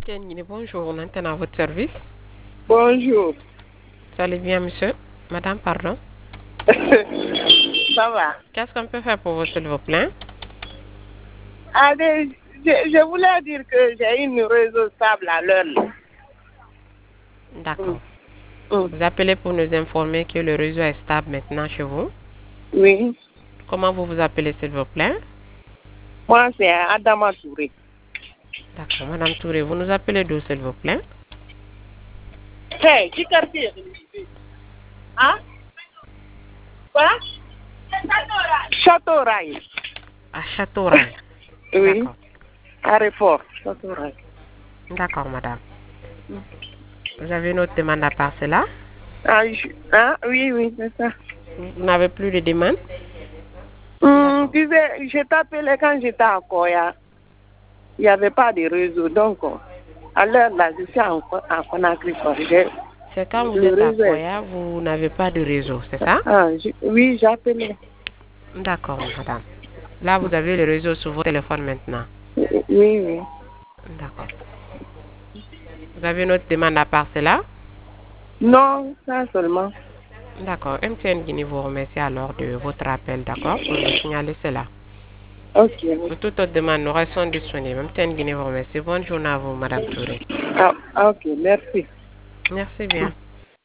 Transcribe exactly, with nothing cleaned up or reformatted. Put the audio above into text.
Guinée, bonjour, on entend à votre service. Bonjour. Ça allez bien, monsieur? Madame, pardon. Ça va. Qu'est-ce qu'on peut faire pour vous, s'il vous plaît? Allez, je, je voulais dire que j'ai une réseau stable à l'heure. D'accord. Mm. Mm. Vous appelez pour nous informer que le réseau est stable maintenant chez vous. Oui. Comment vous vous appelez, s'il vous plaît? Moi, c'est Adama Touré. D'accord. Madame Touré, vous nous appelez d'où, s'il vous plaît? Hey, qui quartier? Hein? Quoi? Château-Rail. À Châteauray. Oui. D'accord. Aéroport. Château-Rail. D'accord, madame. Vous avez une autre demande à part cela? Ah, je- hein? Oui, oui, c'est ça. Vous n'avez plus de demande? Hum, tu sais, je t'appelais quand j'étais à Koya. Il n'y avait pas de réseau. Donc, à l'heure là, je suis en, en Conakry. quoi. J'ai- C'est quand vous le êtes à réseau est- Koya, vous n'avez pas de réseau, c'est ça? Ah, je- oui, j'appelais. D'accord, madame. Là, vous avez le réseau sur votre téléphone maintenant. Oui, oui. D'accord. Vous avez une autre demande à part cela? Non, ça seulement. D'accord. M T N Guinée vous remercie alors de votre appel, d'accord, pour nous signaler cela. Ok. Pour toute autre demande, nous restons disponibles. M T N Guinée vous remercie. Bonne journée à vous, madame Touré. Ah, ok, merci. Merci bien.